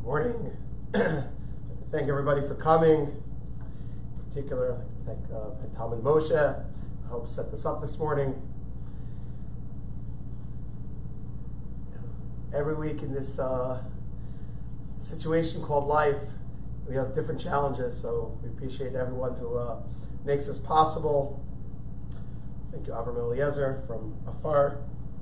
Morning. I'd like to thank everybody for coming. In particular, I'd like to thank Tom and Moshe, who helped set this up this morning. Every week in this situation called life, we have different challenges, so we appreciate everyone who makes this possible. Thank you, Avram Eliezer from Afar.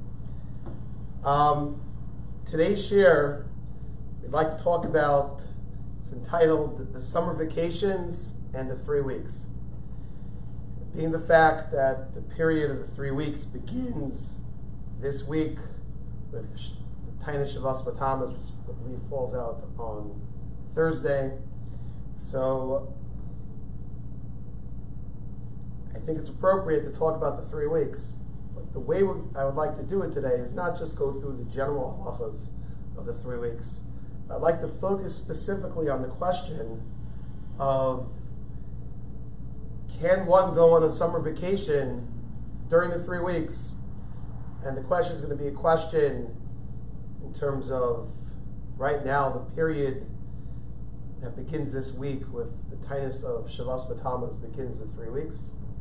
Today's share, we'd like to talk about, it's entitled The Summer Vacations and the 3 Weeks. Being the fact that the period of the 3 weeks begins this week with Tainus Shavas Batamas, which I believe falls out on Thursday. So I think it's appropriate to talk about the 3 weeks. But the way I would like to do it today is not just go through the general halachas of the 3 weeks. I'd like to focus specifically on the question of, can one go on a summer vacation during the 3 weeks? And the question is going to be a question in terms of, right now, the period that begins this week with the Tainus of Shavas Batamas begins the 3 weeks.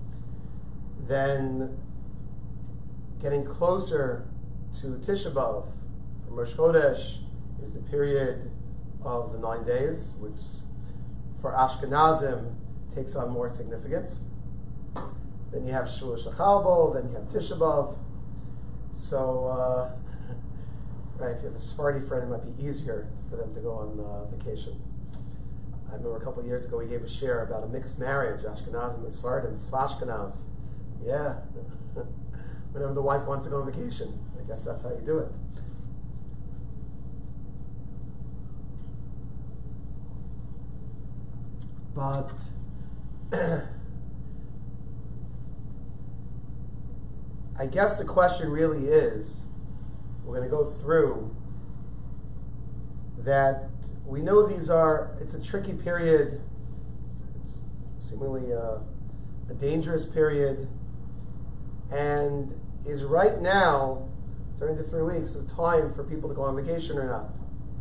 Then getting closer to Tisha B'Av, from Rosh Chodesh, is the period of the 9 days, which for Ashkenazim takes on more significance. Then you have Shua Shechalbo, then you have Tisha B'Av. So, right, if you have a Sephardi friend, it might be easier for them to go on vacation. I remember a couple of years ago we gave a share about a mixed marriage, Ashkenazim and Sephardim, Svashkenaz. Yeah, whenever the wife wants to go on vacation, I guess that's how you do it. But I guess the question really is, we're going to go through that we know it's a tricky period, it's seemingly a dangerous period, and is right now, during the 3 weeks, a time for people to go on vacation or not?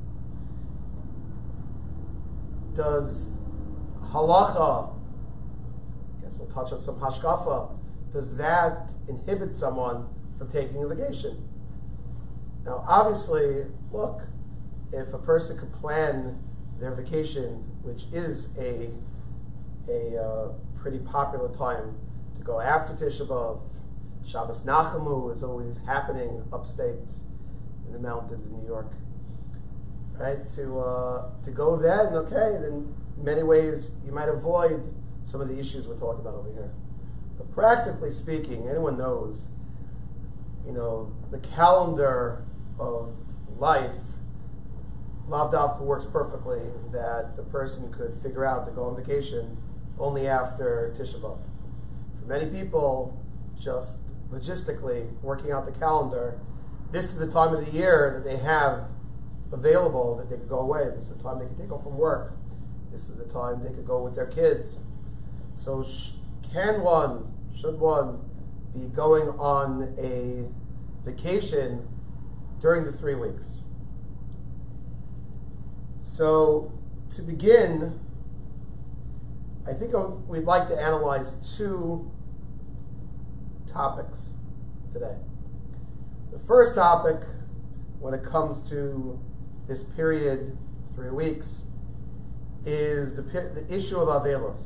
Does halacha, I guess we'll touch on some hashkafa, does that inhibit someone from taking a vacation? Now, obviously, look, if a person could plan their vacation, which is a pretty popular time to go after Tisha B'Av, Shabbos Nachamu is always happening upstate in the mountains in New York, right? To go then, okay, then in many ways you might avoid some of the issues we're talking about over here. But practically speaking, anyone knows, the calendar of life, Lav Davka works perfectly, that the person could figure out to go on vacation only after Tisha B'Av. For many people, just logistically working out the calendar, this is the time of the year that they have available that they could go away. This is the time they could take off from work. This is the time they could go with their kids. So should one be going on a vacation during the 3 weeks? So to begin, I think we'd like to analyze 2 topics today. The first topic, when it comes to this period, 3 weeks, is the issue of Avelos.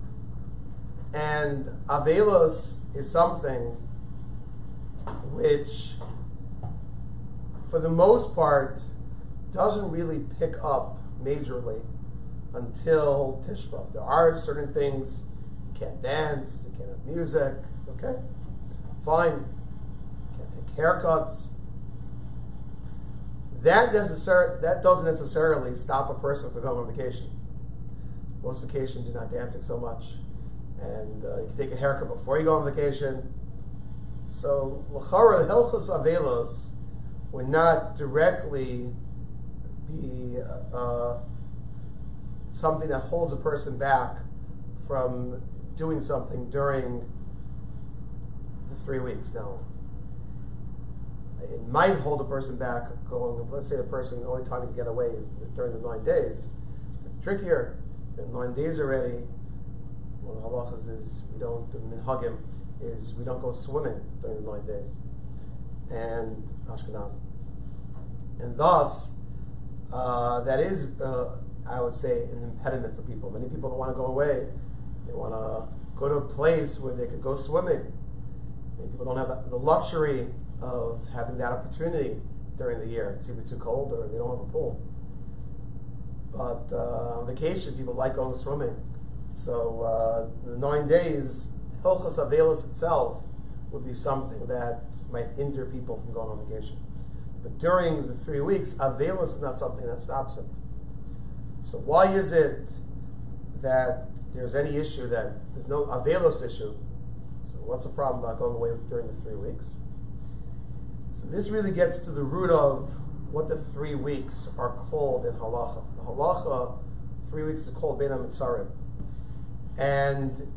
And Avelos is something which, for the most part, doesn't really pick up majorly until Tisha B'Av. There are certain things, you can't dance, you can't have music, okay? Fine. You can't take haircuts. That doesn't necessarily stop a person from going on vacation. Most vacations you're not dancing so much. And you can take a haircut before you go on vacation. So, l'chara, the Hilchos Avelos would not directly be something that holds a person back from doing something during the 3 weeks. Now, It might hold a person back going, let's say the person, the only time you can get away is during the 9 days. So it's trickier. The 9 days already, one of the halachas is we don't, the minhagim is we don't go swimming during the 9 days. And Ashkenazim. And thus, that is, I would say, an impediment for people. Many people don't want to go away. They want to go to a place where they could go swimming. Many people don't have the luxury of having that opportunity during the year. It's either too cold or they don't have a pool. But on vacation, people like going swimming. So the 9 days, Hilchos Avelos itself would be something that might hinder people from going on vacation. But during the 3 weeks, Avelos is not something that stops it. So why is it that there's any issue then? There's no Avelos issue. So what's the problem about going away during the 3 weeks? So this really gets to the root of what the 3 weeks are called in halacha. The halacha, 3 weeks is called Bein HaMetzarim. And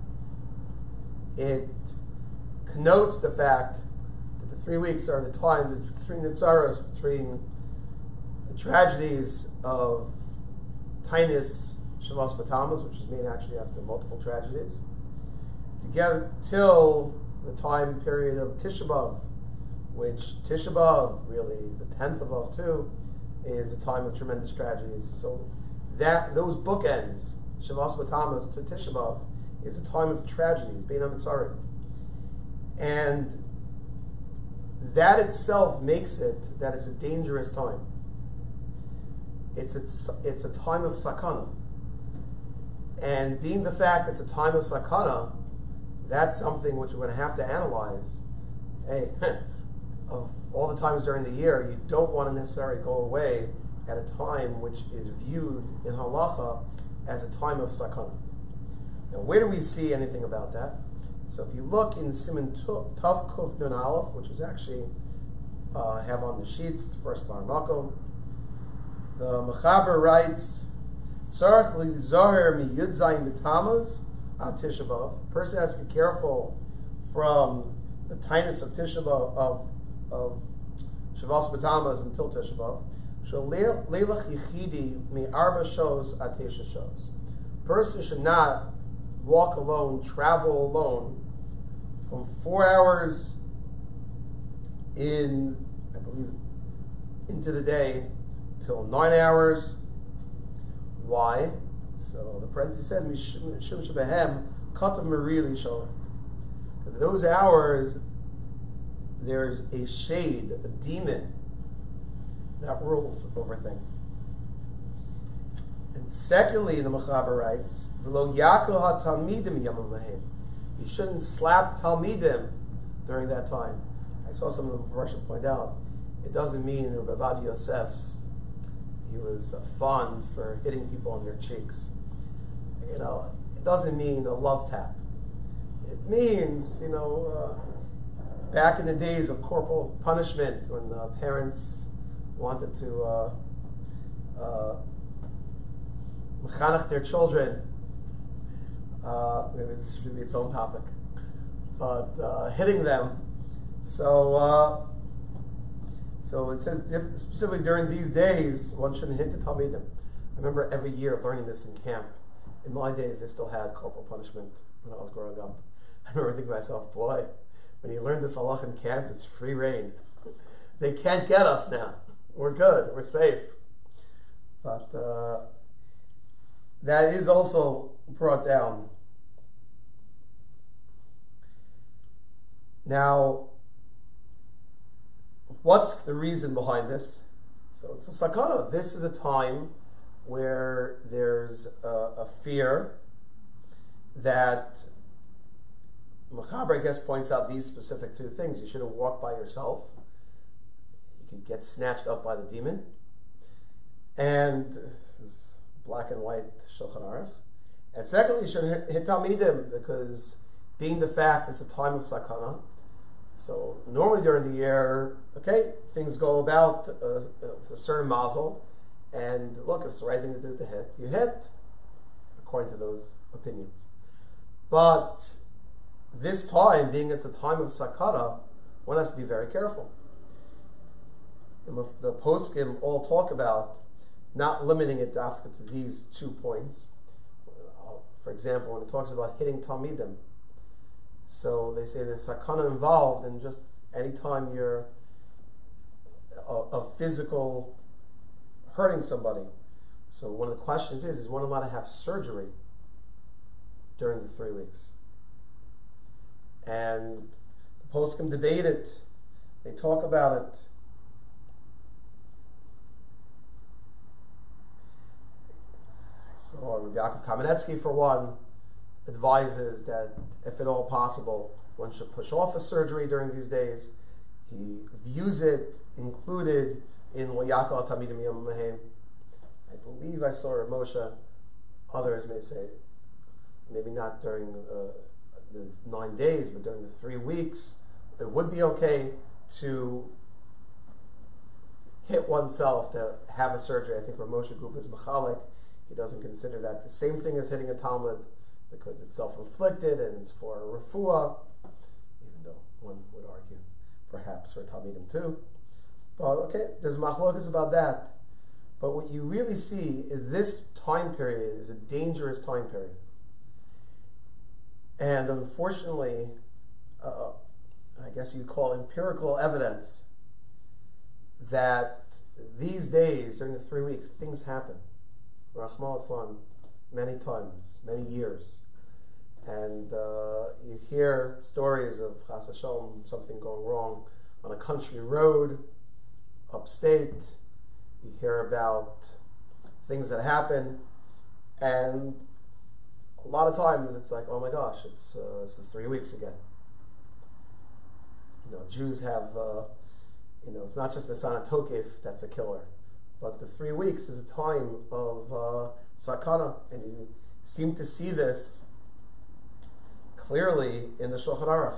it connotes the fact that the 3 weeks are the time between the tzaras, between the tragedies of Tainus Shavuos Batamas, which is made actually after multiple tragedies, together till the time period of Tisha B'Av, which Tisha B'Av, really the 10th of Av too, is a time of tremendous tragedies. So that those bookends, Shavuos Batamas to Tisha B'Av, is a time of tragedies, Bein HaMetzarim. And that itself makes it that it's a dangerous time. It's a time of sakana. And being the fact it's a time of sakana, that's something which we're going to have to analyze. Hey, of all the times during the year, you don't want to necessarily go away at a time which is viewed in halacha as a time of sakana. Now, where do we see anything about that? So if you look in Siman Tav Kuf Nun Aleph, which is actually have on the sheets, the first Mar Makom, the Mechaber writes, Tzarech lizoher mi Yud Zayin b'Tammuz ad Tisha B'Av. Person has to be careful from the tightness of Tisha B'Av, of Shavuos B'Tammuz until Tisha B'Av. Shel leilach yichidi mi arba shos ad tesha shos. Person should not walk alone, travel alone from 4 hours in, I believe, into the day till 9 hours. Why? So the parenthesis says, Mishum shebehem katav merili sholet. Those hours, there's a shade, a demon that rules over things. And secondly, the Mechaber writes, V'lo yakel ha-talmidim yamim lahem. You shouldn't slap talmidim during that time. I saw some of the Russian point out, it doesn't mean Rabbi Yosef's, he was fond for hitting people on their cheeks. You know, it doesn't mean a love tap. It means, back in the days of corporal punishment, when parents wanted to mechanech their children, maybe this should be its own topic, but hitting them. So it says specifically during these days, one shouldn't hit the talmidim. I remember every year learning this in camp. In my days, they still had corporal punishment when I was growing up. I remember thinking to myself, boy, when you learn this halach in camp, it's free reign. They can't get us now. We're good. We're safe. But that is also brought down. Now, what's the reason behind this? So it's a sakana. This is a time where there's a fear that Mechaber, I guess, points out these specific two things. You shouldn't walk by yourself. You could get snatched up by the demon. And this is black and white Shulchan Aruch. And secondly, you shouldn't hit talmidim, because being the fact it's a time of sakana. So normally during the year, okay, things go about with a certain mazel, and look, if it's the right thing to do to hit, you hit, according to those opinions. But this time, being it's a time of sakana, one has to be very careful. And the poskim all talk about not limiting it after to these 2 points. For example, when it talks about hitting Talmidim, so they say there's sakana involved in just any time you're a physical hurting somebody. So one of the questions is one allowed to have surgery during the 3 weeks? And the poskim debate it. They talk about it. So Rabbi Yaakov Kamenetsky, for one, advises that if at all possible, one should push off a surgery during these days. He views it included in Wayakal Tamidim Yom Mehem. I believe I saw Rav Moshe. Others may say, maybe not during the 9 days, but during the 3 weeks, it would be okay to hit oneself to have a surgery. I think Rav Moshe Guf is Mechalik. He doesn't consider that the same thing as hitting a Talmud because it's self-inflicted and it's for a refuah, even though one would argue perhaps for Talmidim too. But okay, there's machlokas about that. But what you really see is this time period is a dangerous time period. And unfortunately, I guess you'd call empirical evidence that these days, during the 3 weeks, things happen. Rachmana litzlan, many times, many years. And you hear stories of Chas Hashem, something going wrong on a country road, upstate. You hear about things that happen, and a lot of times it's like, oh my gosh, it's the 3 weeks again. Jews have, it's not just Nisana Tokef that's a killer, but the 3 weeks is a time of sakana, and you seem to see this clearly in the Shulchan Aruch.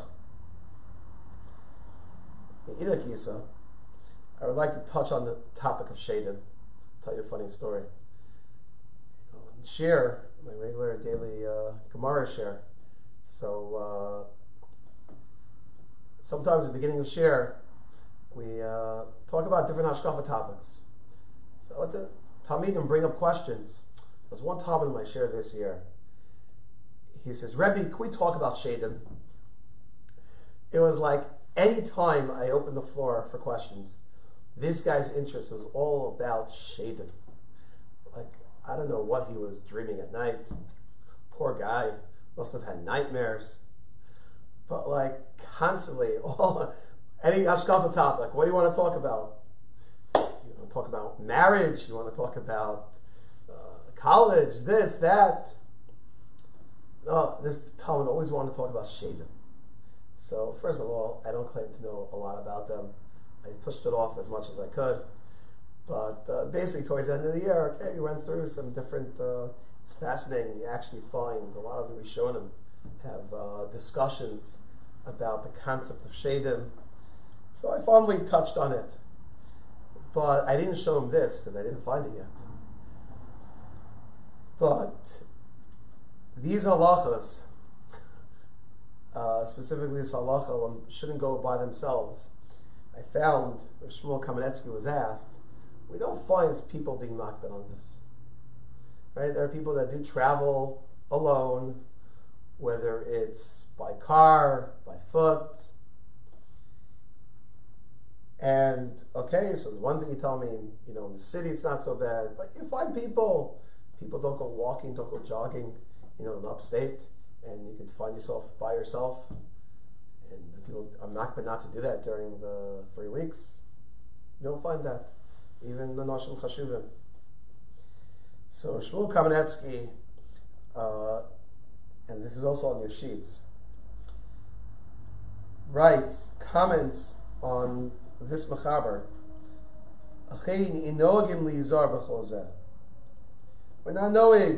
In Ida Gisa, I would like to touch on the topic of Shadim. Tell you a funny story. In Shir, my regular daily Gemara share. So sometimes at the beginning of Shir, we talk about different hashkafa topics. So let the Talmidim bring up questions. There's one Talmud in my share this year. He says, Rebbe, can we talk about Shadim? It was like any time I opened the floor for questions, this guy's interest was all about Shadim. Like, I don't know what he was dreaming at night. Poor guy. Must have had nightmares. But like, constantly, any hashkafa topic, what do you want to talk about? You want to talk about marriage? You want to talk about college, this, that? No, this Talmud always wanted to talk about Shadim. So, first of all, I don't claim to know a lot about them. I pushed it off as much as I could. But basically, towards the end of the year, okay, we went through some different, it's fascinating. You actually find a lot of the Rishonim have discussions about the concept of Shadim. So I finally touched on it. But I didn't show him this because I didn't find it yet. But these halachas, specifically this halacha, one shouldn't go by themselves. I found, if Shmuel Kamenetsky was asked, we don't find people being makbid on this. Right? There are people that do travel alone, whether it's by car, by foot. And, okay, so one thing you tell me, in the city it's not so bad, but you find people don't go walking, don't go jogging, in upstate, and you could find yourself by yourself. And people are makbid not to do that during the 3 weeks. You don't find that. Even the Noshim Chashuvim. So Shmuel Kamenetsky, and this is also on your sheets, comments on this mechaber. We're not knowing.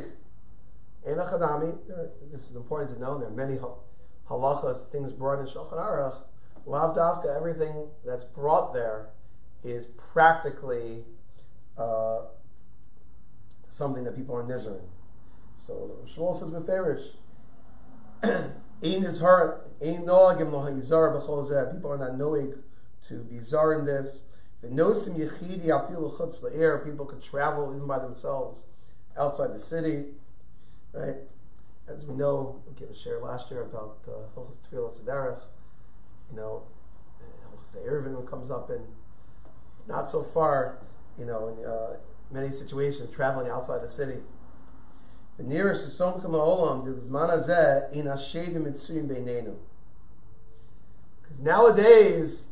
This is important to know. There are many halachas, things brought in Shulchan Aruch. Lav Davka, everything that's brought there is practically something that people are nizering. So Shmuel says beferish, people are not knowing to be zar in this. V'nosim yechidi afilu chutz la'ir. People could travel even by themselves outside the city, right? As we know, we gave a share last year about Hilchos Tfilas Derech. You know, Hilchos Eruvin comes up in not so far. You know, in many situations, traveling outside the city. The nearest is Somchim La'olam, the Zman Hazeh, in Hashedim Mitzuyim Beinenu. Because nowadays,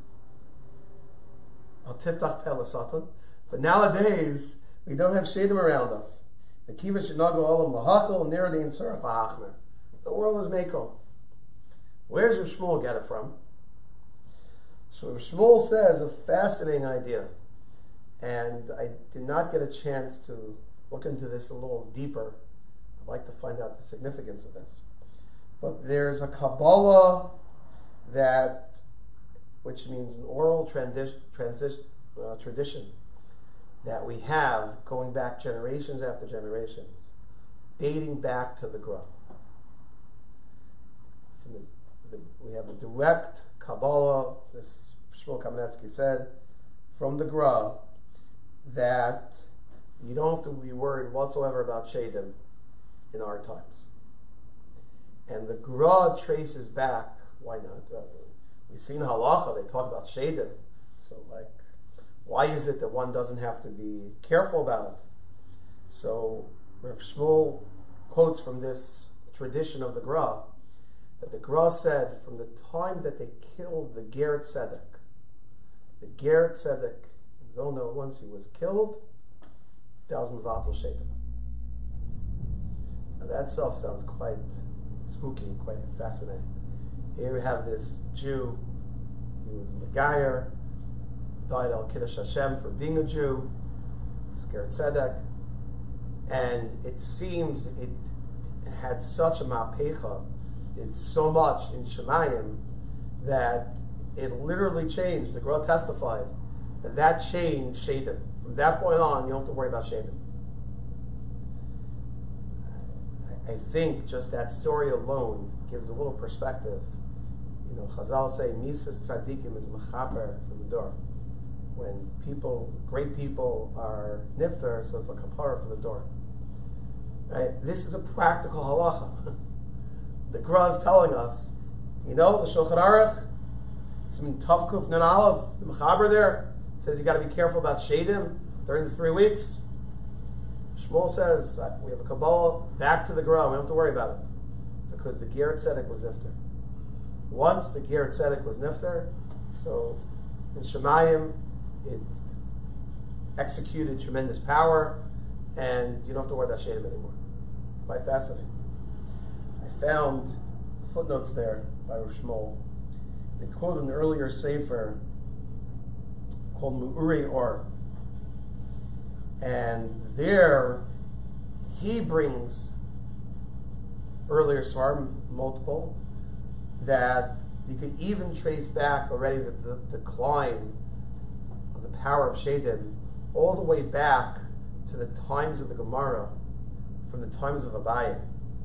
Al Tiftach Peh L'Satan, but nowadays, we don't have Shedim around us. The Kiva Shenago Olam Lahakal, Niradim Tzarech Lahachmer. The world is Mako. Where's Rav Shmuel get it from? So Rav Shmuel says a fascinating idea. And I did not get a chance to look into this a little deeper. I'd like to find out the significance of this. But there's a Kabbalah which means an oral tradition that we have going back generations after generations, dating back to the Gra. We have a direct Kabbalah, this Shmuel Kamenetsky said, from the Gra, that you don't have to be worried whatsoever about Shedim in our times. And the Gra traces back, why not? We've seen Halacha, they talk about Shedim. So, why is it that one doesn't have to be careful about it? So, Rav Shmuel quotes from this tradition of the Gra, that the Gra said from the time that they killed the Ger Tzedek, though no, once he was killed, that was Mevatel Shedim. Now that itself sounds quite spooky, quite fascinating. Here we have this Jew, he was a Megayer, died al Kiddush Hashem for being a Jew, Ger Tzedek, and it seems it had such a ma'apecha, did so much in Shemayim, that it literally changed. The Gra testified that changed Shedim. From that point on, you don't have to worry about Shedim. I think just that story alone gives a little perspective. You know, Chazal say, Misas Tzadikim is mechaper for the door. When great people are niftar, so it's like a kapara for the door. Right? This is a practical halacha. The Gra is telling us, you know, the Shulchan Aruch, some Tavkuf Nun Aleph, the Mechaber there, says you got to be careful about Shedim during the 3 weeks. Shmuel says we have a Kabbalah back to the Gra, we don't have to worry about it, because the Ger Tzedek was niftar. Once the Ger Tzedek was niftar, so in Shemayim it executed tremendous power, and you don't have to worry about Shedim anymore. Quite fascinating. I found footnotes there by Rav Shmuel. They quote an earlier sefer called Mu'uri Or. And there he brings earlier Svarim, multiple, that you could even trace back already the decline of the power of Shedim all the way back to the times of the Gemara, from the times of Abaye.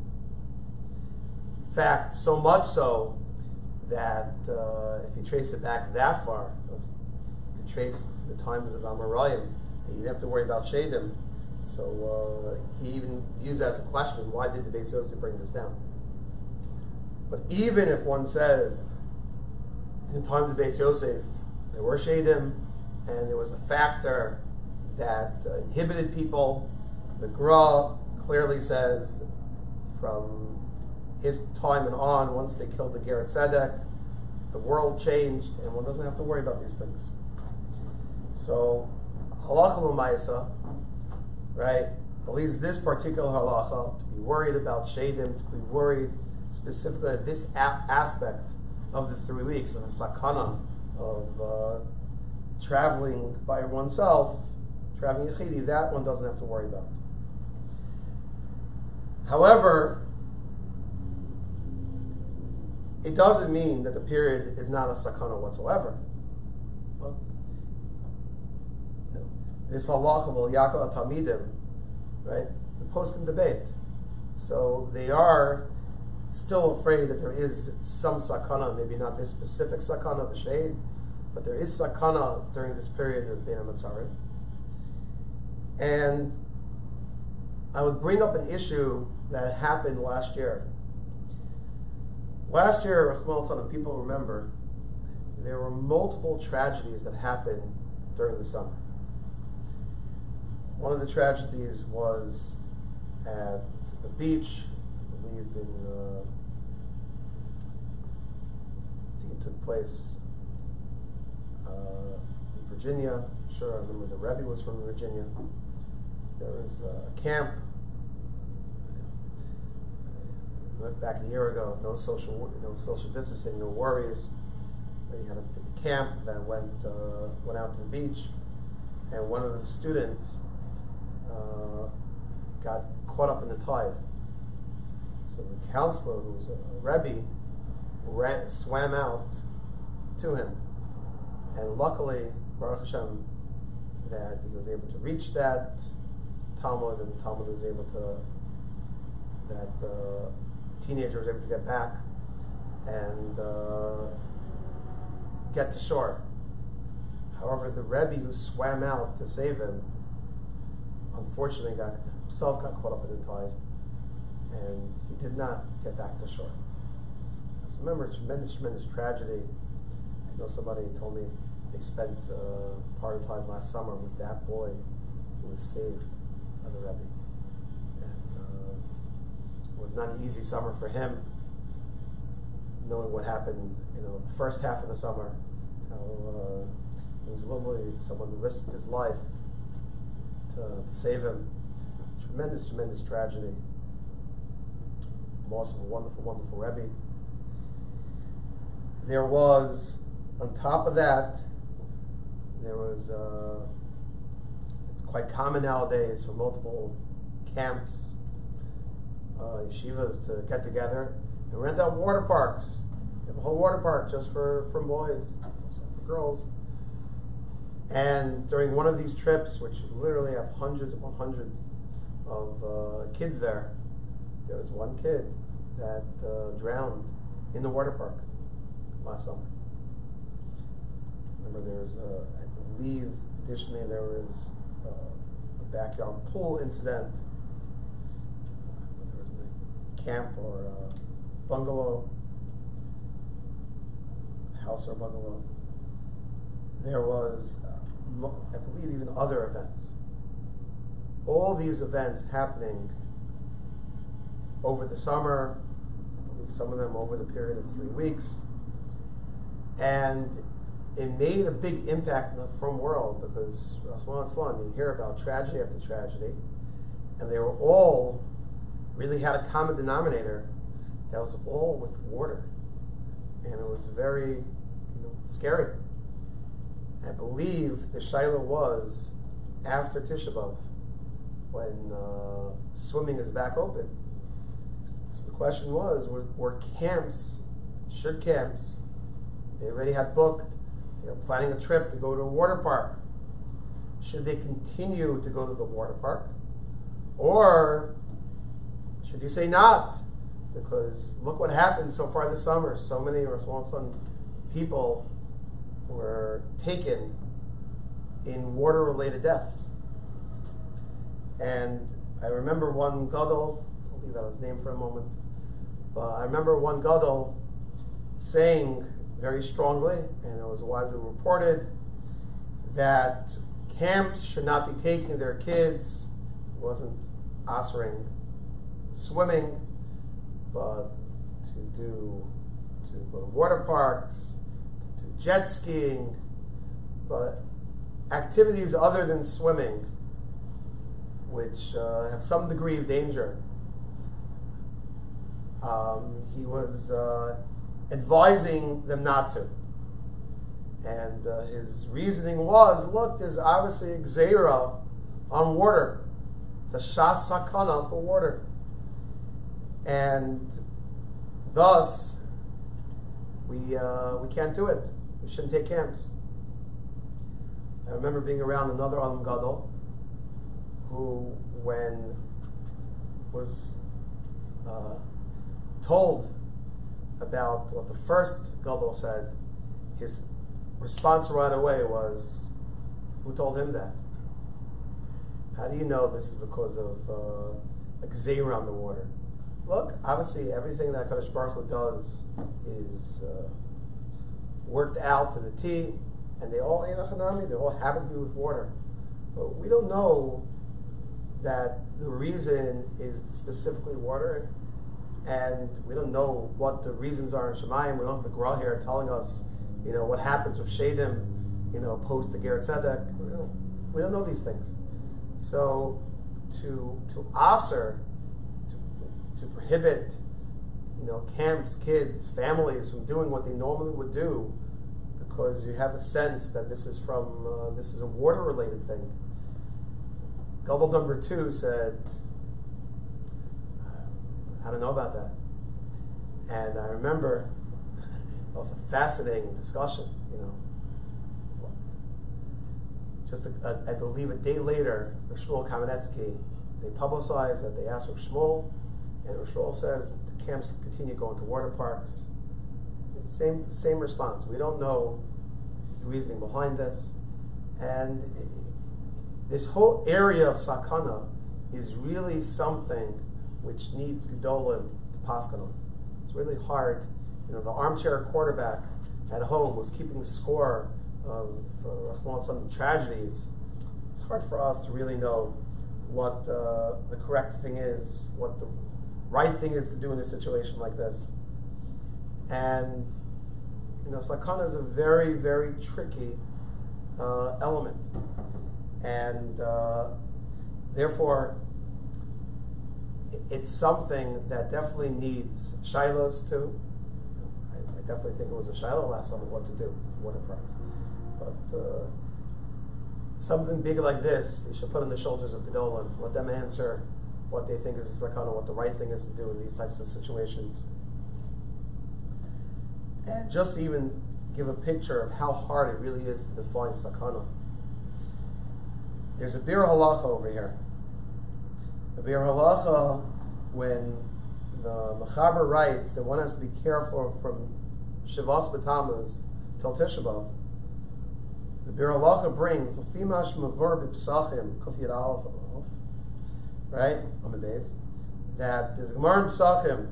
In fact, so much so that if you trace it back that far, you could trace to the times of Amoraim, you didn't have to worry about Shedim. So he even used that as a question, why did the Beis Yosef bring this down? But even if one says, in the times of Beis Yosef, there were Shedim, and there was a factor that inhibited people, the Gra clearly says, from his time and on, once they killed the Ger Tzedek, the world changed, and one doesn't have to worry about these things. So, halacha l'maisa, right? At least this particular halacha, to be worried about Shedim, to be worried specifically at this aspect of the 3 weeks, of the sakana, of traveling by oneself, traveling yechidi, that one doesn't have to worry about. However, it doesn't mean that the period is not a sakana whatsoever. Well, this halacha of Yaakov Talmidim, right? The poskim debate. So they are still afraid that there is some sakana, maybe not this specific sakana of the shade, but there is sakana during this period of Bein HaMetzarim. And I would bring up an issue that happened last year. Last year, if people remember, there were multiple tragedies that happened during the summer. One of the tragedies was at the beach, I believe I think it took place in Virginia. I'm sure I remember the Rebbe was from Virginia. There was a camp. Went back a year ago. No social distancing, no worries. They had a camp that went out to the beach, and one of the students got caught up in the tide. So the counselor, who was a Rebbe, swam out to him, and luckily, Baruch Hashem, that he was able to reach that Talmud, and Talmud was able to, that teenager was able to get back and get to shore. However, the Rebbe who swam out to save him, unfortunately himself got caught up in the tide, and he did not get back to shore. So remember, it's a tremendous tragedy. I know somebody told me they spent part of the time last summer with that boy who was saved by the Rebbe. And it was not an easy summer for him, knowing what happened, the first half of the summer, how it was literally someone risked his life to save him. Tremendous tragedy. Loss of a wonderful Rebbe. There was, on top of that, there was, it's quite common nowadays for multiple camps, yeshivas to get together and rent out water parks. You have a whole water park just for boys, for girls. And during one of these trips, which literally have hundreds upon hundreds of kids there was one kid that drowned in the water park last summer. Remember, there was, I believe, additionally, there was a backyard pool incident. There was a camp or a bungalow, house or bungalow. There was, I believe, even other events. All these events happening over the summer, I believe some of them over the period of 3 weeks. And it made a big impact in the frum world, because you hear about tragedy after tragedy, and they were all really had a common denominator that was all with water. And it was very scary. I believe the Shiloh was after Tisha B'Av, when swimming is back open. So the question was, were camps, they already had booked, they were planning a trip to go to a water park. Should they continue to go to the water park? Or should you say not? Because look what happened so far this summer. So many people were taken in water-related deaths. And I remember one gadol, I'll leave out his name for a moment, but I remember one gadol saying very strongly, and it was widely reported, that camps should not be taking their kids. It wasn't offering swimming, but to go to water parks, to do jet skiing, but activities other than swimming, which have some degree of danger. He was advising them not to. And his reasoning was, look, there's obviously a gzeira on water. It's a shas sakana for water. And thus, we can't do it. We shouldn't take camps. I remember being around another Adam Gadol who, when was told about what the first Gadol said, his response right away was, who told him that? How do you know this is because of a gzeira on the water? Look, obviously everything that Kadosh Baruch Hu does is worked out to the T, and they all happen to be with water. But we don't know that the reason is specifically water, and we don't know what the reasons are in Shemayim. We don't have the Gra here telling us, what happens with Shadim, post the Ger Tzedek. We don't know these things. So to aser, to prohibit, camps, kids, families from doing what they normally would do, because you have a sense that this is a water-related thing. Gobel number 2 said, I don't know about that. And I remember it was a fascinating discussion, Just, I believe a day later, Rav Shmuel Kamenetsky, they publicized that they asked Rav Shmuel, and Rav Shmuel says the camps can continue going to water parks. Same response. We don't know the reasoning behind this. And this whole area of sakana is really something which needs gedolim to paskan on. It's really hard. The armchair quarterback at home was keeping score of some tragedies. It's hard for us to really know what the correct thing is, what the right thing is to do in a situation like this. And sakana is a very, very tricky element, and therefore it's something that definitely needs shilas too. I definitely think it was a shilah last summer what to do with water parks. But something big like this, you should put on the shoulders of Gedolim, let them answer what they think is a sakana, what the right thing is to do in these types of situations. And just to even give a picture of how hard it really is to define sakana. There's a Bir Halacha over here. The Bir Halacha, when the Mechaber writes that one has to be careful from Shavas B'Tammuz till Tisha B'Av, the Bir Halacha brings L'fimash Mavur B'Psachim Kuf Yud Aleph, right on the base, that there's Gemara in Psachim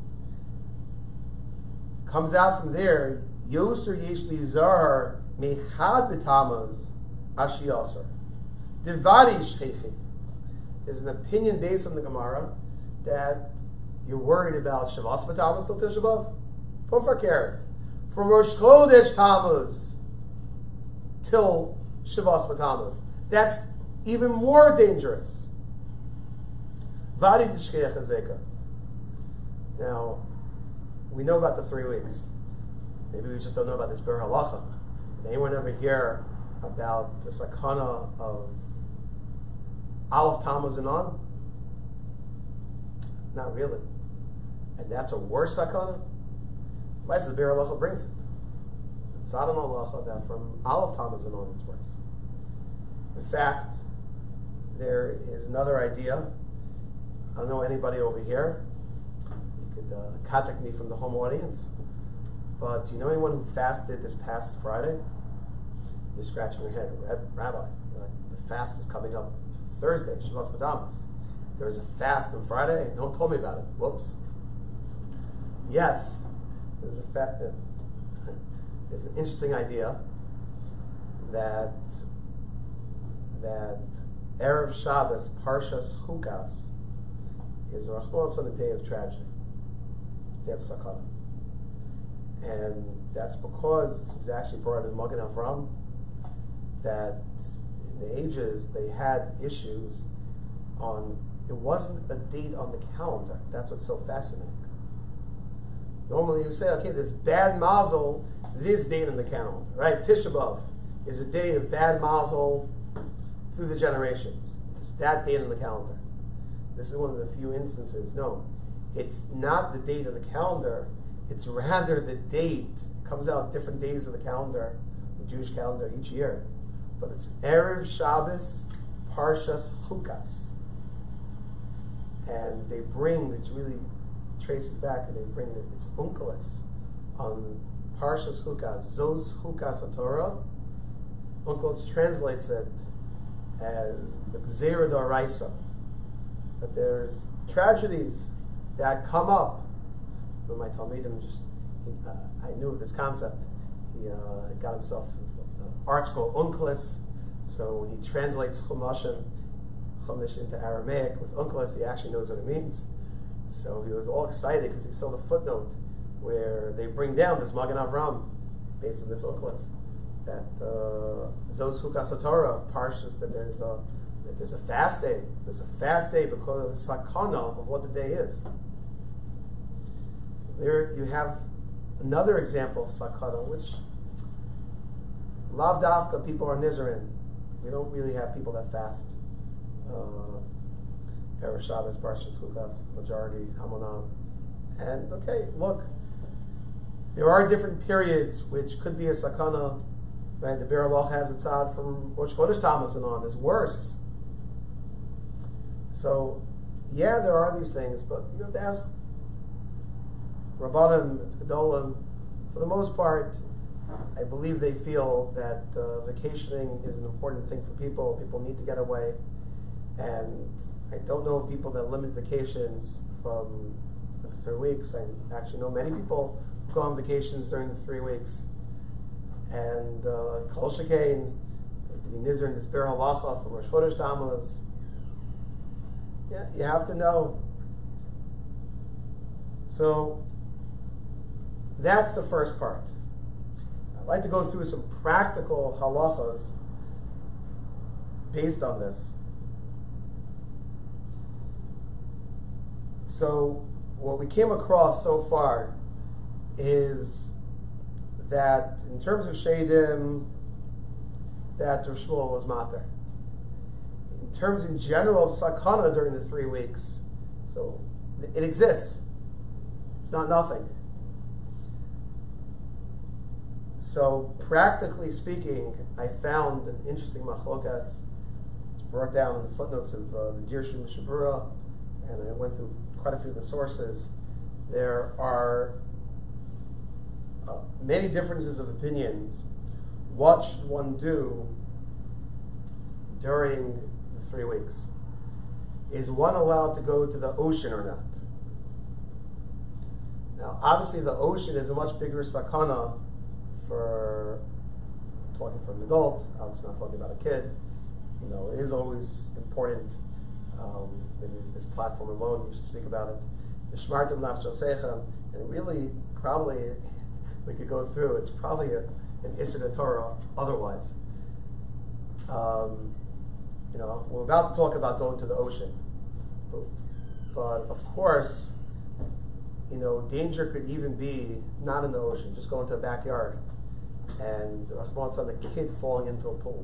comes out from there. Yoser Yesh Lizar Mechad B'Tammuz Ashi Yoser Divari Shchechi. There's an opinion based on the Gemara that you're worried about Shavas B'Tammuz till Tisha B'Av. Pofar from Rosh Chodesh Tammuz till Shavas B'Tammuz. That's even more dangerous. Vadi D'Shkeach Hazeka. Now, we know about the 3 weeks. Maybe we just don't know about this Bir Halacha. Did anyone ever hear about the sakana of Aleph Tammuz and on? Not really. And that's a worse sakana? Why does the Bir Halacha brings it? It's not an halacha that from Aleph Tammuz and on it's worse. In fact, there is another idea. I don't know anybody over here. You could contact me from the home audience. But do you know anyone who fasted this past Friday? You're scratching your head. Rabbi, the fast is coming up Thursday, Shavas B'Tammuz. There's a fast on Friday? No one told me about it. Whoops. Yes, there's a fast. There's an interesting idea that Erev Shabbos, Parshas Chukas, is Rachmana on the day of tragedy, day of sakana. And that's because this is actually brought in Magen Avram, that in the ages they had issues on, it wasn't a date on the calendar. That's what's so fascinating. Normally you say, okay, there's bad mazel, this date on the calendar, right? Tisha B'Av is a day of bad mazel through the generations. It's that date on the calendar. This is one of the few instances. No, it's not the date of the calendar. It's rather the date. It comes out different days of the calendar, the Jewish calendar each year. But it's Erev Shabbos, Parshas Chukas. And they bring, which really traces back, and they bring it's Unkelos on Parshas Chukas, Zos Chukas HaTorah. Onkelos translates it as the Gzeira D'Oraisa, that there's tragedies that come up. When my Talmidim I knew of this concept. He got himself an art school, Onkelos. So when he translates Chumash into Aramaic with Onkelos, he actually knows what it means. So he was all excited because he saw the footnote where they bring down this Magen Avram based on this Onkelos, that Zos Chukas HaTorah, Parshas, that there's a fast day. There's a fast day because of the sakana of what the day is. So there you have another example of sakana, which Lav Davka people are Nizarin. We don't really have people that fast. Erev Shabbos, Parshas Chukas, majority Hamonam. And okay, look, there are different periods which could be a sakana. Right, the Be'er Halacha has its out from Rosh Chodesh Tammuz and on. It's worse. So, yeah, there are these things, but you have to ask Rabbanim, Gedolim. For the most part, I believe they feel that vacationing is an important thing for people. People need to get away. And I don't know of people that limit vacations from the 3 weeks. I actually know many people who go on vacations during the 3 weeks. And Kol Shekain, to be Nizar in this Be'er Halacha from Rosh Chodesh Tammuz. Yeah, you have to know. So that's the first part. I'd like to go through some practical halachas based on this. So what we came across so far is that in terms of Shadim, that Rav Shmuel was mater. In terms in general of sakana during the 3 weeks, so it exists. It's not nothing. So practically speaking, I found an interesting machlokas. It's brought down in the footnotes of the Dirshu Mishabura, and I went through quite a few of the sources. There are many differences of opinions. What should one do during the 3 weeks? Is one allowed to go to the ocean or not? Now, obviously, the ocean is a much bigger sakana for talking for an adult. Obviously, not talking about a kid. You know, it is always important. Maybe this platform alone, we should speak about it. The Shmartim Nafshosechem, and really, probably, we could go through. It's probably an Issur Torah otherwise. You know, we're about to talk about going to the ocean, but of course, you know, danger could even be not in the ocean, just going to a backyard, and Rahman on a kid falling into a pool,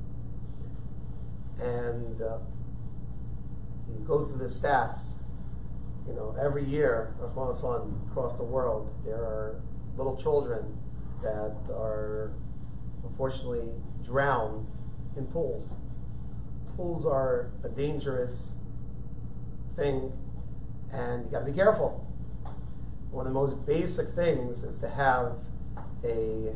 and you go through the stats. You know, every year, Rahman across the world, there are little children that are unfortunately drowned in pools. Pools are a dangerous thing, and you got to be careful. One of the most basic things is to have a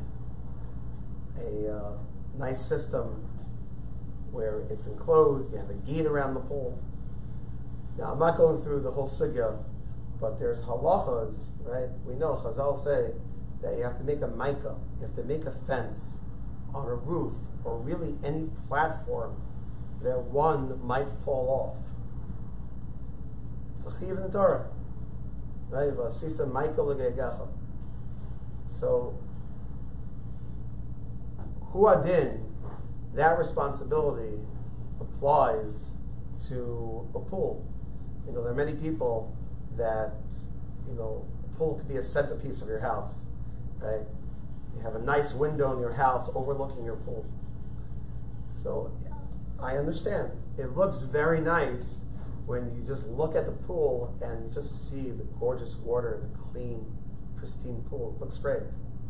nice system where it's enclosed. You have a gate around the pool. Now, I'm not going through the whole sugya, but there's halachas, right? We know Chazal say that you have to make a micah, you have to make a fence on a roof, or really any platform that one might fall off. It's a chiv in the Torah. Right? Vasisa micah l'geigecha. So, huadin, that responsibility applies to a pool. You know, there are many people that, you know, a pool could be a centerpiece of your house, right? You have a nice window in your house overlooking your pool. So I understand. It looks very nice when you just look at the pool and you just see the gorgeous water, the clean, pristine pool. It looks great.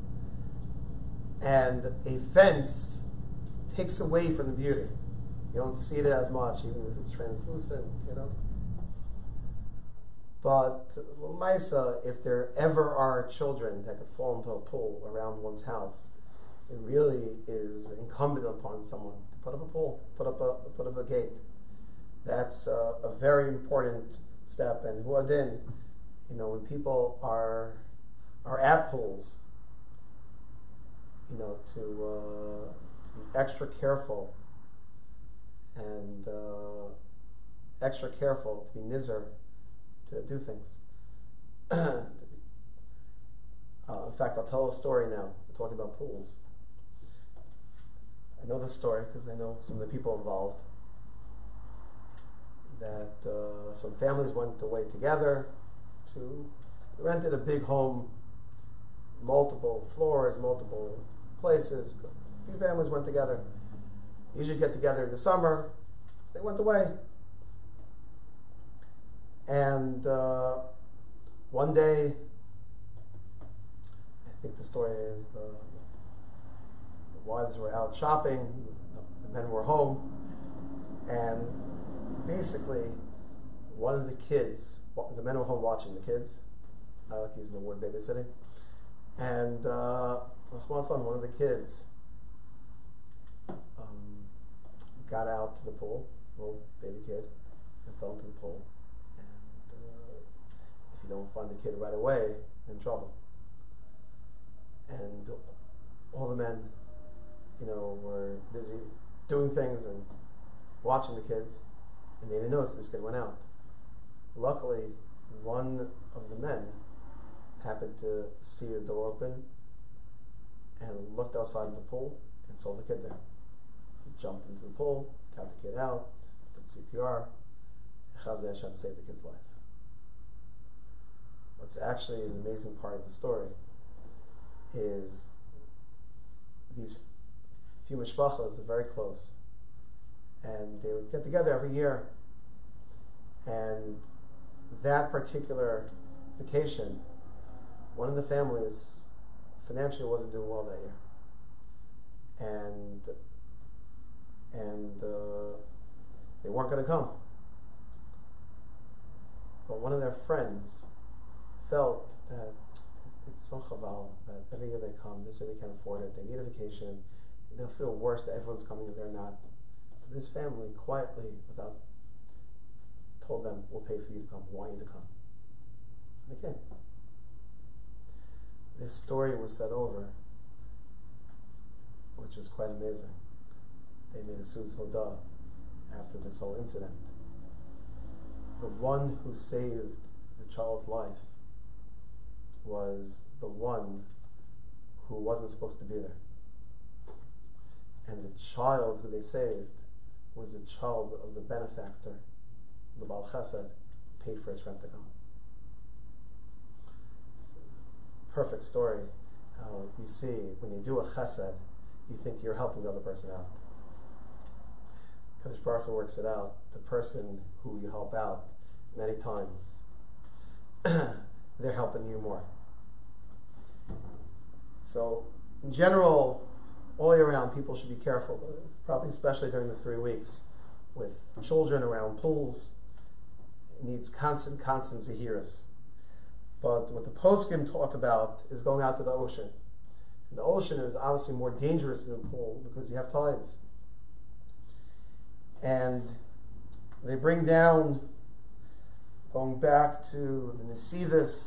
And a fence takes away from the beauty. You don't see it as much, even if it's translucent, you know. But Maisa, if there ever are children that could fall into a pool around one's house, it really is incumbent upon someone to put up a pool, put up a gate. That's a very important step. And huadin, when people are at pools, to be extra careful and extra careful, to be nizar, to do things. In fact, I'll tell a story now. We're talking about pools. I know this story because I know some of the people involved. That some families went away together to rented a big home, multiple floors, multiple places. A few families went together. Usually get together in the summer. So they went away. And one day, I think the story is the wives were out shopping, the men were home, and basically one of the kids, the men were home watching the kids. I like using the word babysitting. And one of the kids got out to the pool, little baby kid, and fell into the pool. If you don't find the kid right away, you're in trouble. And all the men, were busy doing things and watching the kids, and they didn't notice that this kid went out. Luckily, one of the men happened to see the door open and looked outside in the pool and saw the kid there. He jumped into the pool, got the kid out, did CPR, and Chazal Hashem saved the kid's life. What's actually an amazing part of the story is these few mishpachos are very close, and they would get together every year. And that particular vacation, one of the families financially wasn't doing well that year, and they weren't going to come. But one of their friends felt that it's so chaval that every year they come, they say they can't afford it, they need a vacation, they'll feel worse that everyone's coming and they're not. So this family quietly, without, told them, we'll pay for you to come, we want you to come. And they came. This story was said over, which was quite amazing. They made a Sudas Hodah after this whole incident. The one who saved the child's life was the one who wasn't supposed to be there. And the child who they saved was the child of the benefactor, the Baal Chesed, paid for his friend to come. It's a perfect story. How you see, when you do a chesed, you think you're helping the other person out. Kadosh Baruch Hu works it out. The person who you help out, many times, they're helping you more. So, in general, all year round, people should be careful, probably especially during the 3 weeks, with children around pools. It needs constant zahiras. But what the poskim talk about is going out to the ocean. And the ocean is obviously more dangerous than the pool because you have tides. And they bring down, going back to the Nesivos,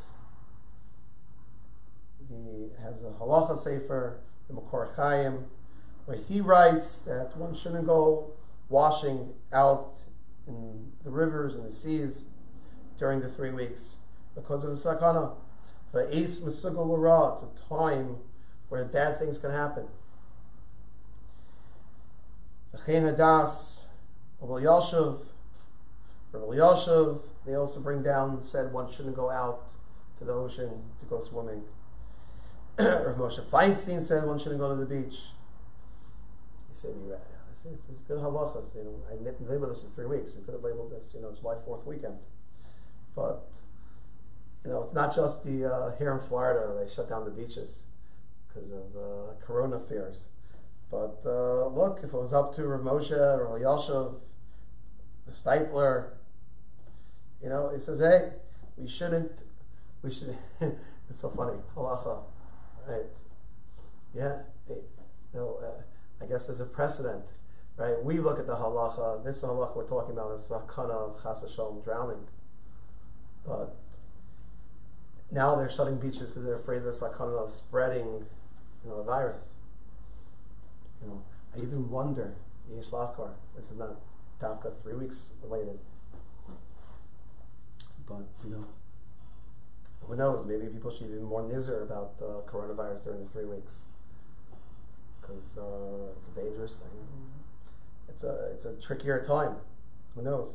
he has a halacha sefer, the Makor Chaim, where he writes that one shouldn't go washing out in the rivers and the seas during the 3 weeks because of the sakana. The Eis Mesugal Ura, it's a time where bad things can happen. The Chen Hadas, Rabbi Yashav, they also bring down, said one shouldn't go out to the ocean to go swimming. Rav Moshe Feinstein said one shouldn't go to the beach. He said, it's good halachas. I didn't label this in 3 weeks. We could have labeled this, July 4th weekend. But, it's not just the here in Florida, they shut down the beaches because of corona fears. But look, if it was up to Rav Moshe, Rav Yashav, the Stipler, he says, hey, we should. It's so funny. Halacha, right? Yeah. I guess there's a precedent, right? We look at the halacha. This halacha we're talking about is sakana of chas v'shalom, drowning. But now they're shutting beaches because they're afraid of the sakana of spreading, a virus. I even wonder, yesh lachar, this is not dafka 3 weeks related, but who knows? Maybe people should be more nizer about coronavirus during the 3 weeks, because it's a dangerous thing. It's a trickier time. Who knows?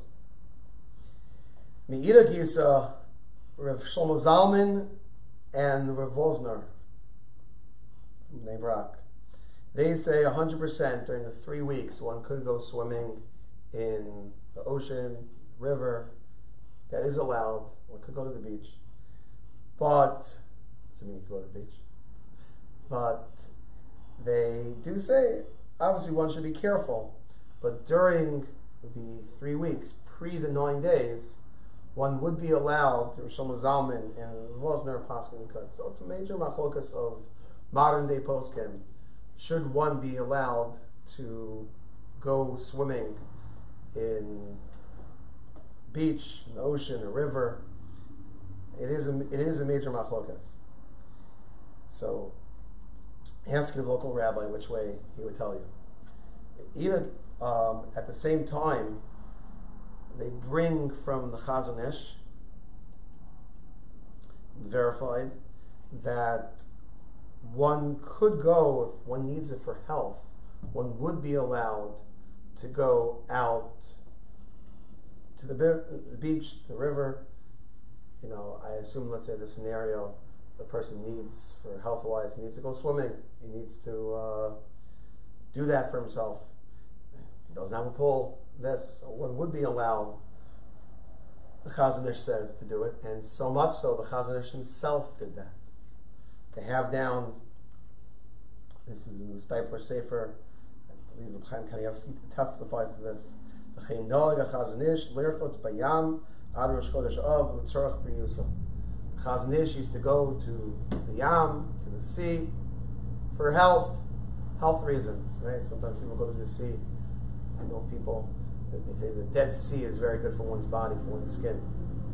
Me'ira Gisa, Rav Shlomo Zalman and Rav Vosner from Bnei Brak, they say 100% during the 3 weeks one could go swimming in the ocean, river. That is allowed. One could go to the beach. But, assuming you could go to the beach. But they do say, obviously one should be careful. But during the 3 weeks, pre the 9 days, one would be allowed, Rav Shlomo Zalman and Vosner Paskin could. So it's a major machlokas of modern day poskim. Should one be allowed to go swimming in beach, an ocean, a river? It is a major machlokas. So ask your local rabbi which way he would tell you. Either at the same time, they bring from the Chazon Ish, verified, that one could go, if one needs it for health, one would be allowed to go out to the beach, the river. I assume, let's say the scenario the person needs for health-wise, he needs to go swimming, he needs to do that for himself. He doesn't have a pool, so one would be allowed, the Chazon Ish says, to do it, and so much so the Chazon Ish himself did that. They have down, this is in the Steipler Sefer, I believe Reb Chaim Kanievsky testifies to this. The Chazon Ish used to go to the Yam, to the sea, for health reasons, right? Sometimes people go to the sea. I know people, they say the Dead Sea is very good for one's body, for one's skin.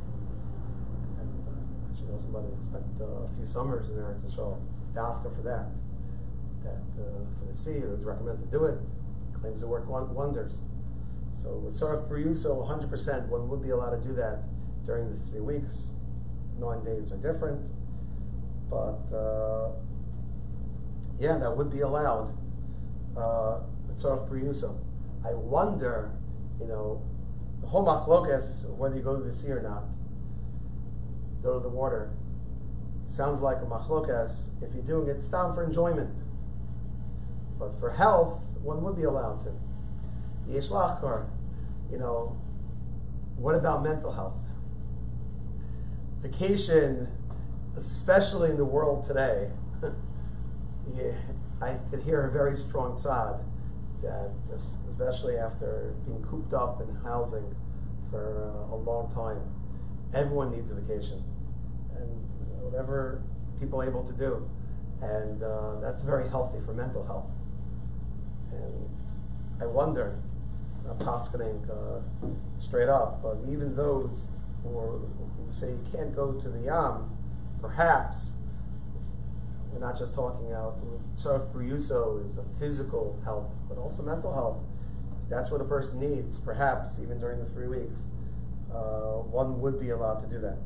And actually know somebody that spent a few summers in Eretz Yisrael, dafka for that for the sea, it was recommended to do it. Claims it worked wonders. So with Tzarech B'Riyuso, 100%, one would be allowed to do that during the 3 weeks. 9 days are different, but that would be allowed. Tzarech B'Riyuso. I wonder, the whole machlokas of whether you go to the sea or not, go to the water, sounds like a machlokas if you're doing it stam for enjoyment. But for health, one would be allowed to. Yesh lachkar, what about mental health? Vacation, especially in the world today, I could hear a very strong tzad that, especially after being cooped up in housing for a long time, everyone needs a vacation, and whatever people are able to do, and that's very healthy for mental health. And I wonder, I'm poskening straight up, but even those who say you can't go to the Yam, perhaps we're not just talking out. Tzarech B'Riyuso is a physical health, but also mental health. If that's what a person needs, perhaps even during the 3 weeks, one would be allowed to do that.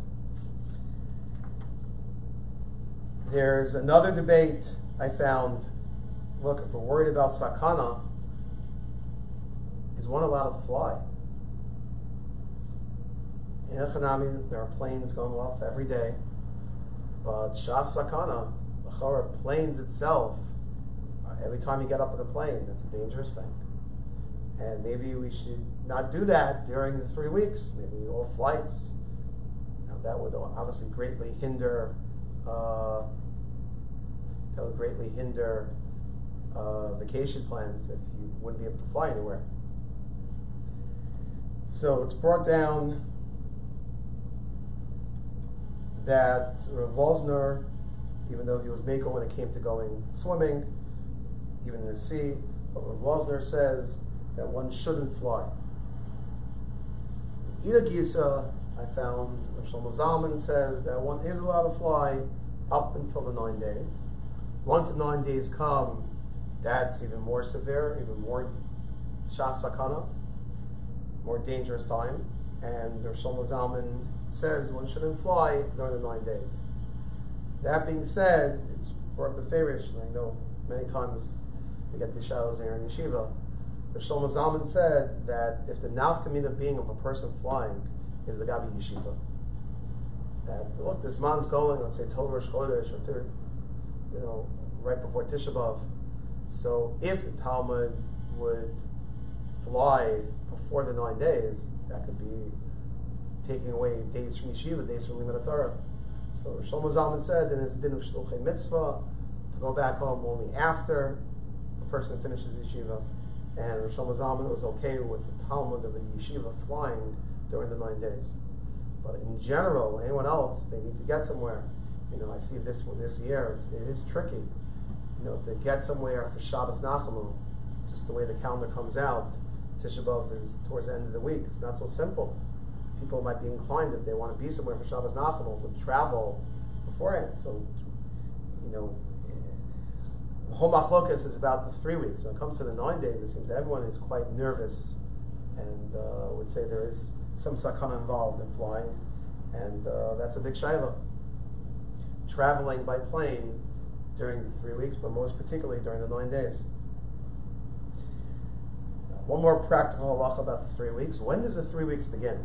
There's another debate I found. Look, if we're worried about sakana, is one allowed to fly? In Echanami, there are planes going off every day, but Shas Sakana, the Chara, planes itself, every time you get up in a plane, that's a dangerous thing. And maybe we should not do that during the 3 weeks, maybe all flights. Now that would obviously greatly hinder vacation plans if you wouldn't be able to fly anywhere. So it's brought down that Rav Wosner, even though he was Mako when it came to going swimming, even in the sea, but Rav Wosner says that one shouldn't fly. Ida Gisa, I found, Rav Shlomo Zalman says that one is allowed to fly up until the 9 days. Once the 9 days come, that's even more severe, even more shas sakana, more dangerous time. And Rav Shlomo Zalman says one shouldn't fly during the 9 days. That being said, it's brought up the Farish, and I know many times we get these shadows here in yeshiva. Rav Shlomo Zalman said that if the nafkamina being of a person flying is the Gabi Yeshiva, that look, this man's going, let's say Tov Rosh Chodesh or right before Tisha B'Av. So if the Talmud would fly before the 9 days, that could be taking away days from yeshiva, days from Limud Torah. So Rav Shlomo Zalman said in his din of Shluchei Mitzvah to go back home only after a person finishes yeshiva. And Rav Shlomo Zalman was okay with the Talmud of the yeshiva flying during the 9 days. But in general, anyone else, they need to get somewhere. I see this year, it is tricky, to get somewhere for Shabbos Nachamu, just the way the calendar comes out. Tisha B'Av is towards the end of the week. It's not so simple. People might be inclined, if they want to be somewhere for Shabbos Nachamu, to travel beforehand. So, the whole machlokas is about the 3 weeks. When it comes to the 9 days, it seems that everyone is quite nervous and would say there is some sakana involved in flying, and that's a big shayla. Traveling by plane during the 3 weeks, but most particularly during the 9 days. One more practical halacha about the 3 weeks. When does the 3 weeks begin?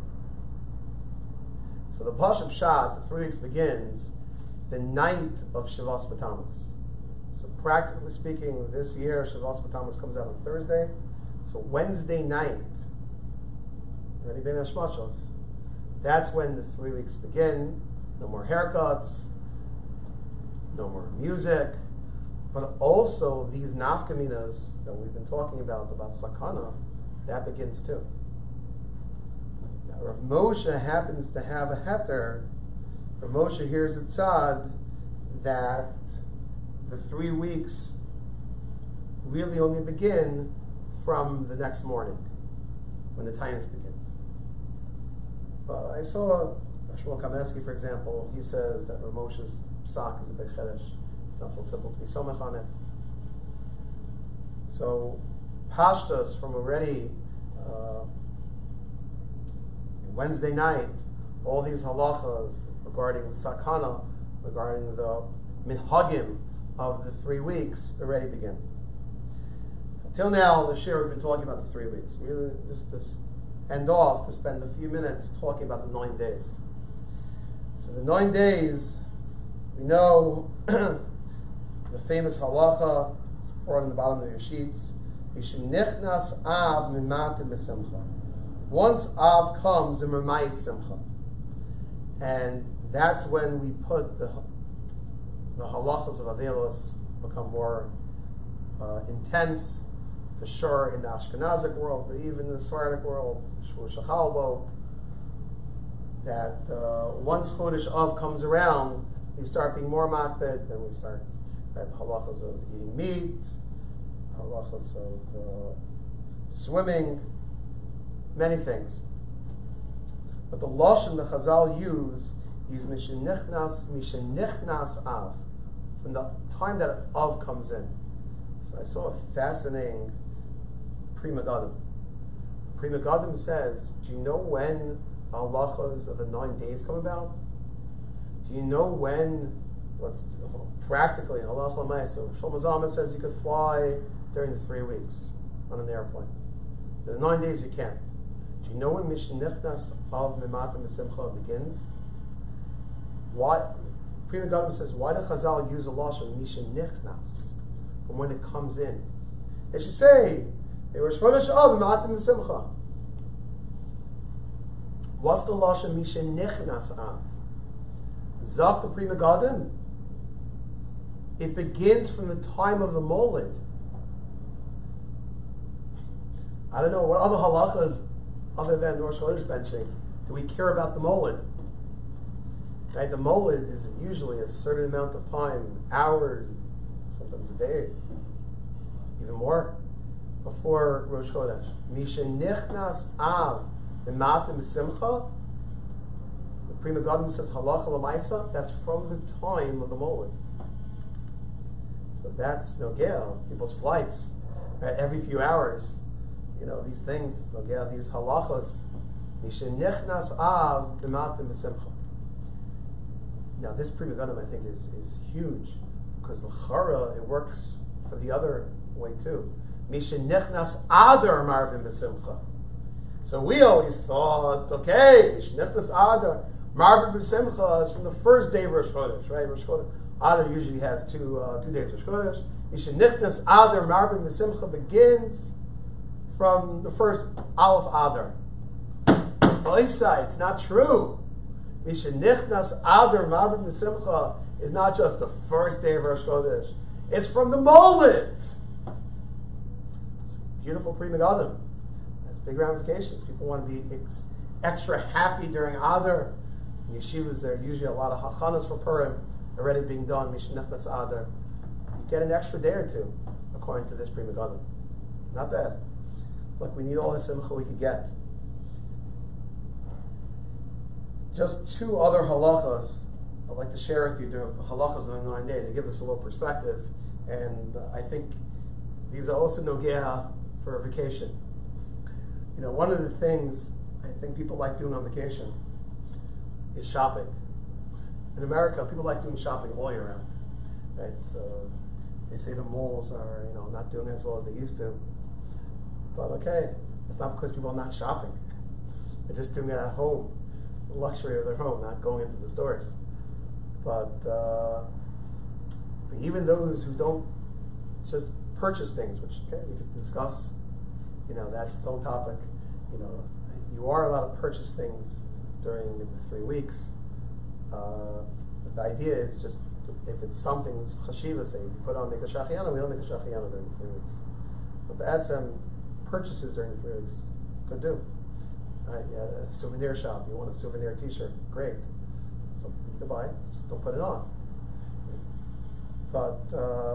So the Pashup Pshat, the 3 weeks begins the night of Shavas B'Tammuz. So practically speaking, this year Shavas B'Tammuz comes out on Thursday. So Wednesday night, already been Hashmashos, that's when the 3 weeks begin. No more haircuts, no more music, but also these nafkaminas that we've been talking about sakana, that begins too. Now, Rav Moshe happens to have a heter. Rav Moshe hears a tzad that the 3 weeks really only begin from the next morning, when the Tainus begins. But I saw Shmuel Kamenetsky, for example, he says that Rav Moshe's psak is a big chedesh. It's not so simple to be somech on it. So, pashtas from already Wednesday night, all these halachas regarding sakana, regarding the minhagim of the 3 weeks already begin. Until now, the shir we've been talking about the 3 weeks. Really, just to end off, to spend a few minutes talking about the 9 days. So the 9 days, we know the famous halacha, it's brought in the bottom of your sheets, Nichnas Av Mimatim B'Simcha. Once Av comes, in Ramayit Simcha. And that's when we put the halachas of Avelos become more intense, for sure in the Ashkenazic world, but even in the Sephardic world, Shvu Shechalbo, that once Chodesh Av comes around, we start being more makbid, then we start at the halachas of eating meat, halachas of swimming, many things. But the lashon the Chazal use is Mishenichnas Av, from the time that Av comes in. So I saw a fascinating Pri Megadim. Pri Megadim says, do you know when the halachas of the 9 days come about? Do you know when, practically, halacha l'maisa, Shlomo Zalman says you could fly during the 3 weeks on an airplane. The 9 days you can't. Do you know when Mishenichnas Av Mimatim B'Simcha begins? Why? Pri Megadim says, why did Chazal use a lashon Mishenichnas, from when it comes in? They should say, they were Chodesh Av Mimatim B'Simcha. What's the lashon Mishenichnas Av? Zak the Pri Megadim. It begins from the time of the Molid. I don't know what other halachas other than Rosh Chodesh benching do we care about the Molid. Right? The molid is usually a certain amount of time, hours, sometimes a day, even more, before Rosh Chodesh. Misha nichnas av b'matim b'simcha. The Pri Megadim says halacha l'maisa. That's from the time of the molid. So that's nogea, people's flights, right? Every few hours, these things, nogea, these halachos. Misha nichnas av b'matim b'simcha. Now, this Pri Megadim, I think, is huge, because l'chara, it works for the other way too. Misha nichnas adar marbin b'simcha. So we always thought, okay, Misha nichnas adar marbin b'simcha is from the first day of Rosh Chodesh, right? Rosh Chodesh, Adar usually has 2 days of Rosh Chodesh. Misha nichnas adar marbin b'simcha begins from the first Aleph Adar. Oisai, it's not true. Misha nichnas adar marbin b'simcha is not just the first day of Rosh Chodesh. It's from the molid. It's beautiful Pri Megadim. Has big ramifications. People want to be extra happy during Adar. In yeshivas, there are usually a lot of hachanas for Purim already being done. Misha nichnas adar. You get an extra day or two, according to this Pri Megadim. Not bad. Look, we need all the simcha we could get. Just 2 other halachas I'd like to share with you. The halachas on the 9 day to give us a little perspective, and I think these are also nogea for a vacation. One of the things I think people like doing on vacation is shopping. In America, people like doing shopping all year round, right? They say the malls are not doing as well as they used to, but okay, it's not because people are not shopping. They're just doing it at home. The luxury of their home, not going into the stores. But even those who don't just purchase things, which we could discuss, that's its own topic. You are allowed to purchase things during the 3 weeks. But the idea is just if it's something chashiva, say you put on make a shachiana, we don't make a shachiana during the 3 weeks. But to add some purchases during the 3 weeks, could do. A souvenir shop, you want a souvenir T-shirt, great. So you can buy it, just don't put it on. But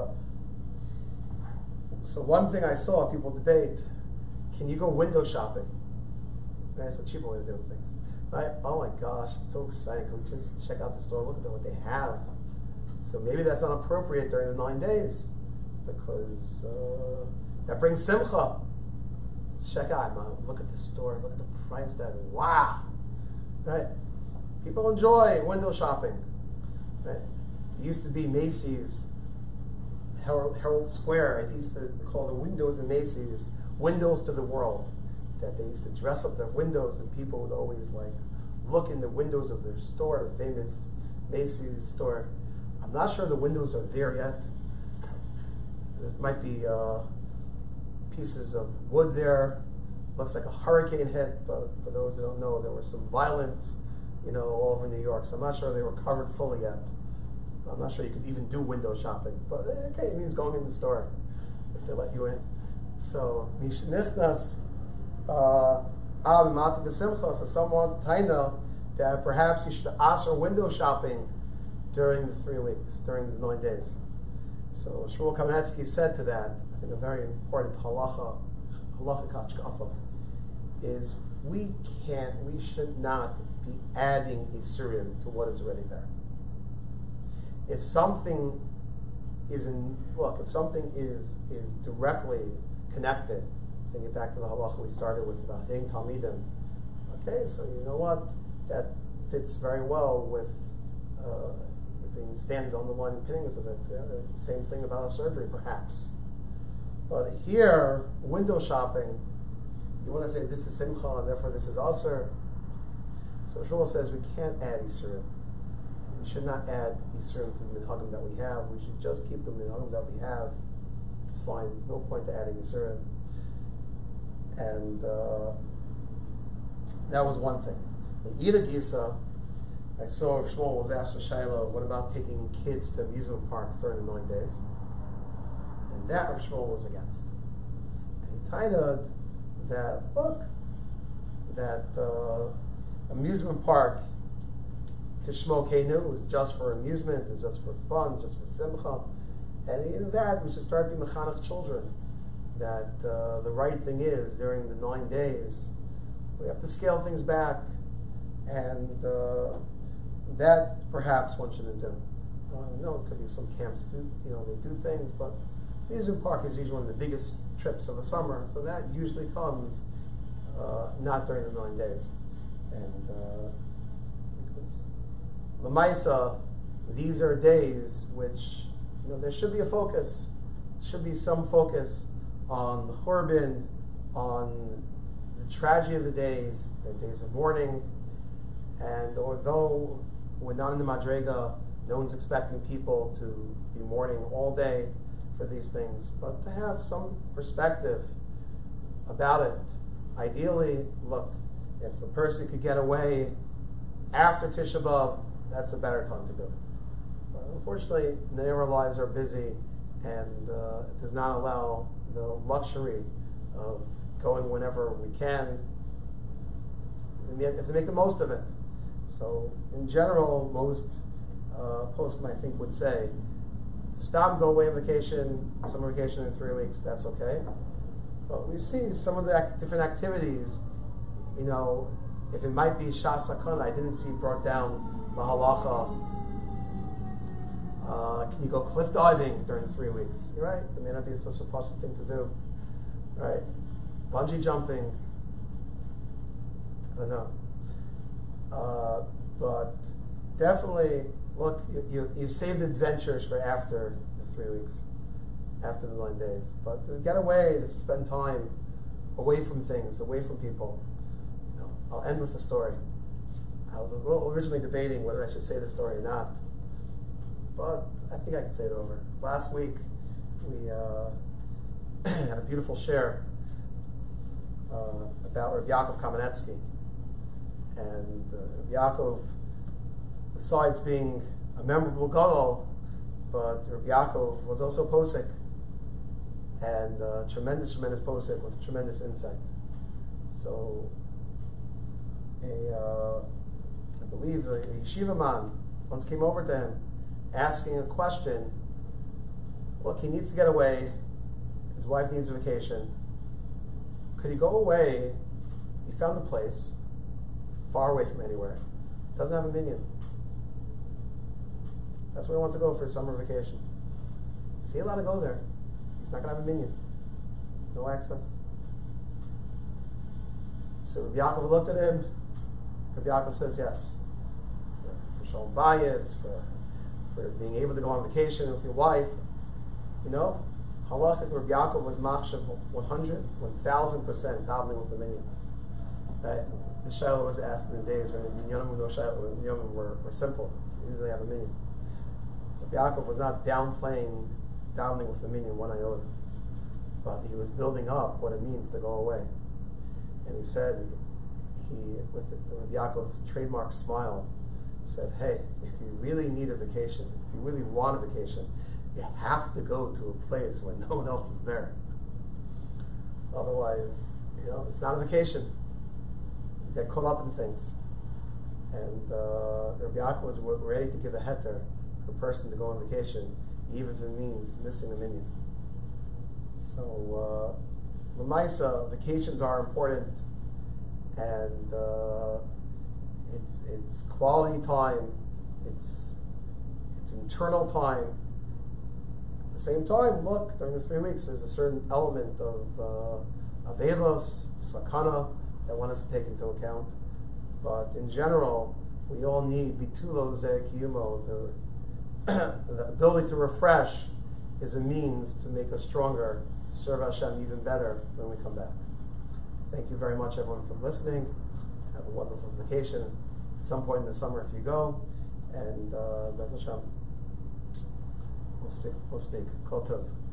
so one thing I saw people debate: can you go window shopping? That's a cheaper way of doing things. Right? Oh my gosh, it's so exciting! Can we just check out the store, look at what they have? So maybe that's not appropriate during the 9 days because that brings simcha. Check out, look at the store, look at the price tag. Wow, right? People enjoy window shopping. Right? It used to be Macy's, Herald Square. I used to call the windows in Macy's windows to the world. That they used to dress up their windows, and people would always look in the windows of their store, the famous Macy's store. I'm not sure the windows are there yet. There might be pieces of wood there. Looks like a hurricane hit, but for those who don't know, there was some violence, all over New York. So I'm not sure they were covered fully yet. I'm not sure you could even do window shopping. But okay, it means going in the store if they let you in. So Mishnichnas Av Mati B'Simcha. So someone taina that perhaps you should ask for window shopping during the 3 weeks, during the 9 days. So Shmuel Kamenetsky said to that, I think a very important halacha hashkafa, is we should not be adding isurim to what is already there. If something is directly connected, thinking back to the halacha we started with about Hein Talmidim, okay, so you know what? That fits very well with if we stand on the underlying opinions of it. Yeah, the same thing about a surgery, perhaps. But here, window shopping, you want to say this is simcha and therefore this is aser. So Shmuel says we can't add isurim. We should not add isurim to the minhagim that we have. We should just keep the minhagim that we have. It's fine. No point to adding isurim. And that was one thing. The Yida Gisa, I saw Shmuel was asked to Shiloh, what about taking kids to amusement parks during the 9 days? And that Rav Shmuel was against. And he titled that, look, that amusement park Kishmo Keinu is just for amusement, is just for fun, just for simcha. And in that, we should start being mechanech children. That the right thing is, during the 9 days, we have to scale things back. And that perhaps one shouldn't do. I know it could be some camps do, they do things, but amusement park is usually one of the biggest trips of the summer, so that usually comes not during the 9 days. And because Lamaisa, these are days which, there should be a focus. Should be some focus on the Churban, on the tragedy of the days. They're days of mourning. And although we're not in the Madrega, no one's expecting people to be mourning all day for these things, but to have some perspective about it. Ideally, look, if a person could get away after Tisha B'Av, that's a better time to do it. But unfortunately, many of our lives are busy, and it does not allow the luxury of going whenever we can. We have to make the most of it. So, in general, most postscripts, I think, would say, stop, go away on vacation, summer vacation in 3 weeks, that's okay. But we see some of the different activities, if it might be Shas HaKana, I didn't see brought down the halacha. Can you go cliff diving during 3 weeks? You're right, it may not be such a possible thing to do. Right? Bungee jumping, I don't know. But definitely, look, you saved adventures for after the 3 weeks, after the 9 days. But to get away, to spend time away from things, away from people. I'll end with a story. I was originally debating whether I should say the story or not, but I think I can say it over. Last week, we had a beautiful share about Rabbi Yaakov Kamenetsky. And Yaakov, besides being a memorable gadol, but Rabbi Yaakov was also posek, and tremendous posek with tremendous insight. So, I believe a yeshiva man once came over to him asking a question. Look, he needs to get away. His wife needs a vacation. Could he go away? He found a place far away from anywhere. Doesn't have a minion. That's where he wants to go for his summer vacation. Is he allowed to go there? He's not going to have a minion. No access. So Rabbi Yaakov looked at him. Rabbi Yaakov says yes. For shalom bayis, for being able to go on vacation with your wife. Halachik Rabbi Yaakov was machshav 1,000% davening with the minion. Right? The Shiloh was asked in the days when Minyanim no Shiloh, Minyanim were simple. Easily have a minion. Rabbi Yaakov was not downplaying davening with the minion one iota, but he was building up what it means to go away. And he said, with Rabbi Yaakov's trademark smile, said, hey, if you really need a vacation, if you really want a vacation, you have to go to a place where no one else is there. Otherwise, it's not a vacation. You get caught up in things. And Rabbi Yaakov was ready to give a heter for a person to go on vacation, even if it means missing a minion. So, L'maisa, vacations are important, and it's quality time, it's internal time. At the same time, look, during the 3 weeks, there's a certain element of avelos, sakana, that one has to take into account. But in general, we all need bitulo ze kiyumo. The ability to refresh is a means to make us stronger, to serve Hashem even better when we come back. Thank you very much, everyone, for listening. Have a wonderful vacation at some point in the summer if you go. And Bez Hashem, we'll speak. Kol tov.